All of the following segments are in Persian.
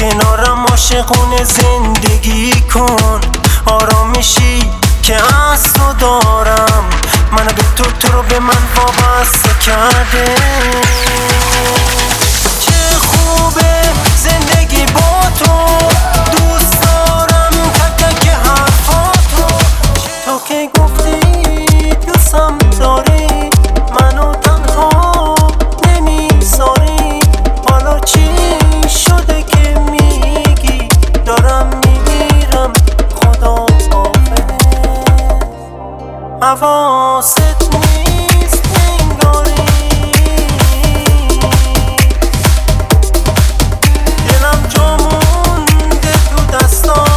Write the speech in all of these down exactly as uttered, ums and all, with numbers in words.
کنارم عاشقونه زندگی کن، آرامشی که از تو دارم منو به تو، تو رو به من وابسته کرده. چه خوبه زندگی با تو، دوست دارم تک تک حرفاتو. تو که گفتی دوستم داری، منو تنها نمیذاری. حالا چی شده که میگی دارم میمیرم؟ خدا حافظ، حواست نیست انگاری. دلم جا مونده تو دستام،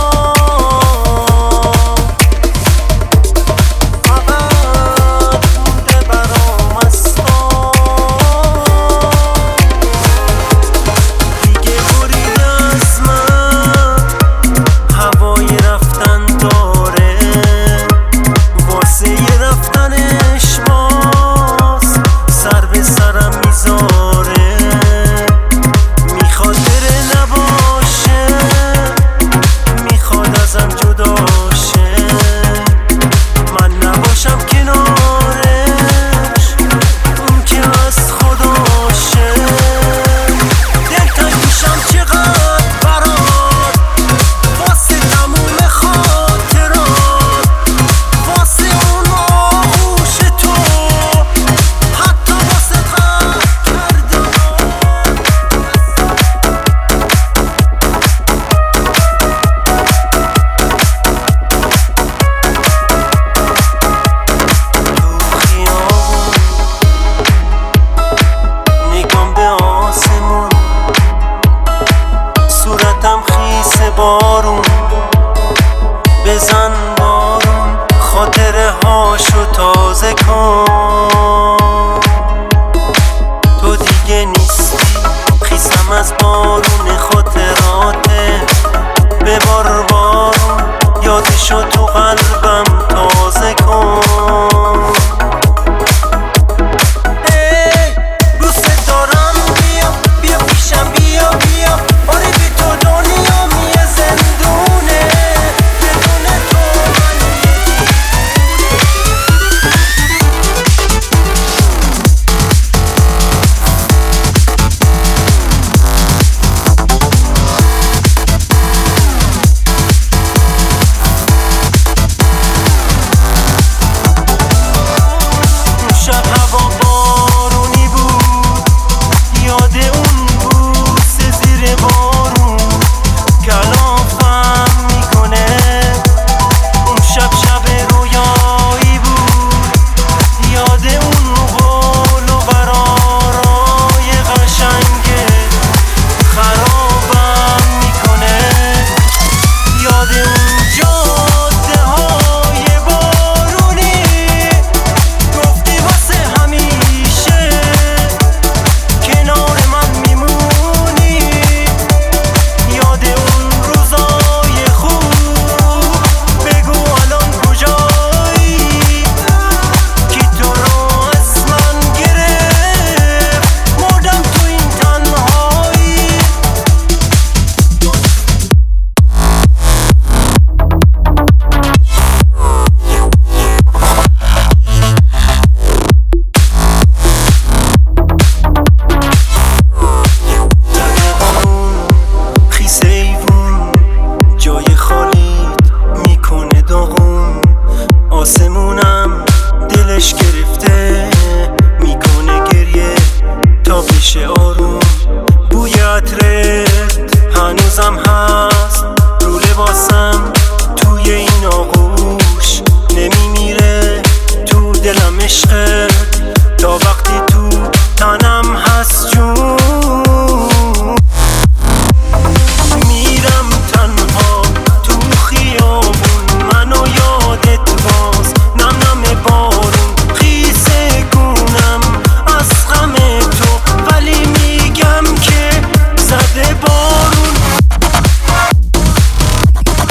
فقط مونده برام از تو. دیگه برید از من، هوای رفتن داره، واسه یه رفتنش باز سر به سرم میذاره. میخواد بره نباشه، میخواد ازم جدا شه، من نباشم کنارش، اون که از خداشه. دلتنگ میشم چقدر برات، واسه تموم خاطرات، واسه اون آغوش تو، حتی واسه غم کردم. تو خیابون نگام به آسمون، صورتم خیس بارون. بزن بارون خاطره هاشو تازه کن. تو دیگه نیستی، خیسم از بارون خاطراته. ببار بارون یادشو تو قلبم تازه کن. ای دوست دارم، بیا بیا پیشم، بیا بیا. آره بی تو دنیام یه زندونه، بدون تو من اون شب هوا بارونی بود، یاد اون بوسه زیر بارون کلافم میکنه. اون شب شب رویایی بود، یاد اون قول و قرارای قشنگه خرابم میکنه. یاد اون جاده های بارونی، گفتی واسه همیشه کنار من میمونی. یاد اون روزای خوب، بگو الان کجایی؟ کی تو رو از من گرفت، مردم تو این تنهایی. خیس ایوون جای خالیت میکنه داغون. آسمونم دلش گرفته، میکنه گریه تا بشه آروم. بوی عطرت هنوزم هست رو لباسم، توی این آغوش نمیمیره. تو دلم عشقت تا وقتی تو تنم هست جون. میرم تنها تو خیابون، منو یادت باز نم نم بارون. خیس گونم از غم تو، ولی میگم که زده بارون.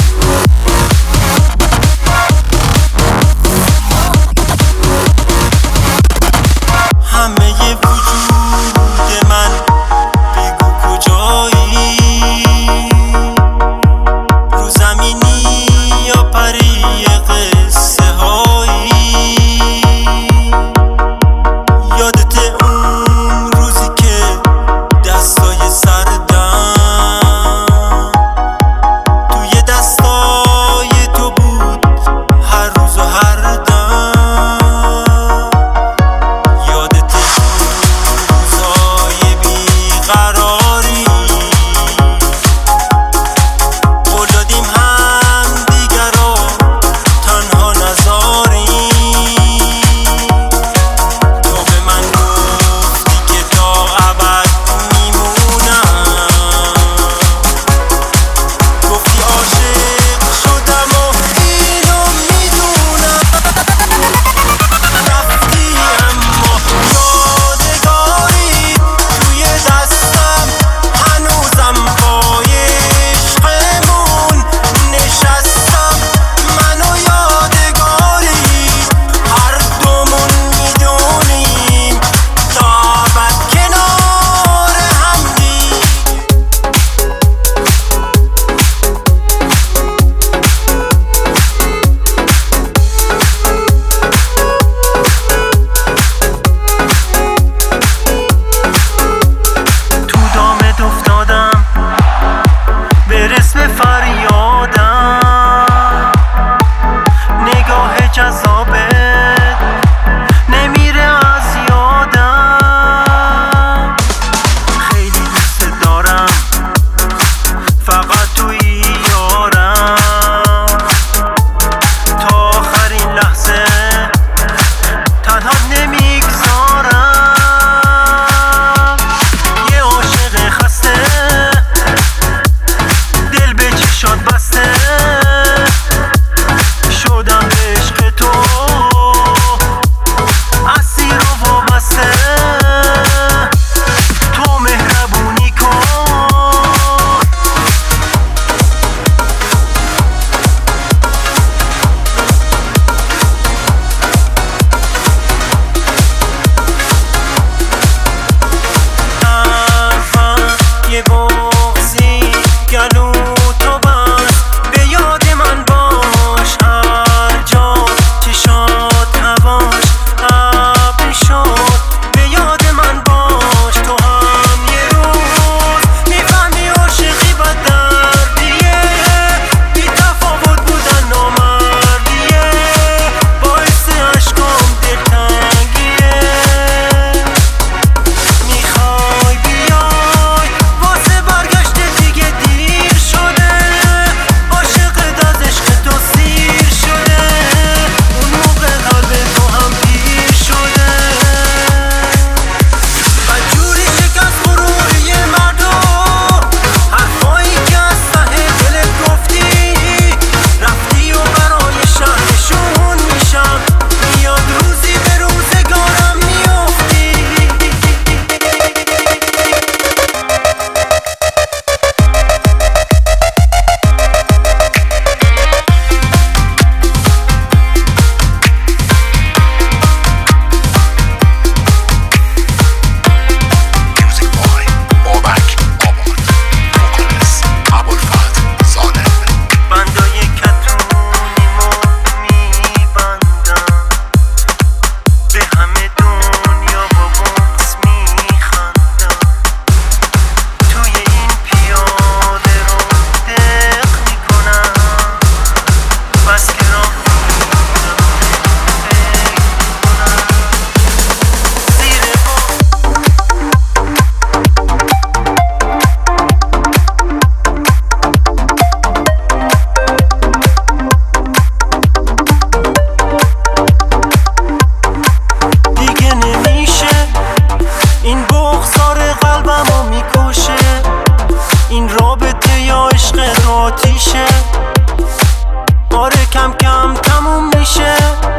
یا عشق آتیشه، آره کم کم تموم میشه.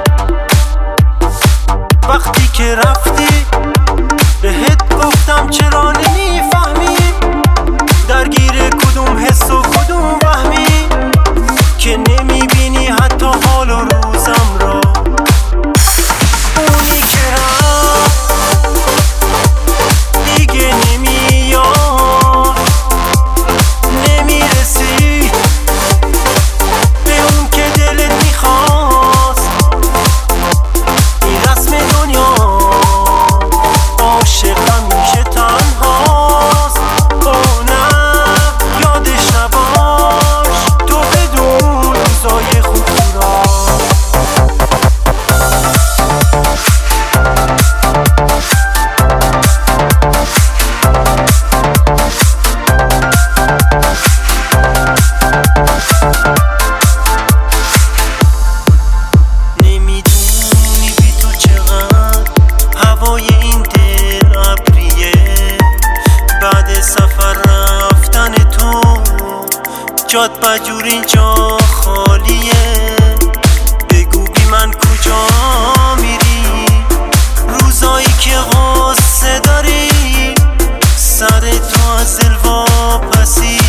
وقتی که رفتی بهت گفتم چرا نمیفهمی، درگیر کدوم حس و کدوم وهمی، که نمیبینی حتی حال و روزم را. اونی که رفت دیگه نمیاد، نمیرسی به اون که دلت میخواست. این رسم دنیا، عاشق همیشه تنهاست. او نه یادش نباش تو بدون روزای خوب را. نمیدونی بی تو چقدر هوای این دل ابریه، بعد سفر رفتن تو جاد بجور اینجا خالیه. بگو بی من کجا میری، روزایی که غصه داری، سر تو از دل واپسی.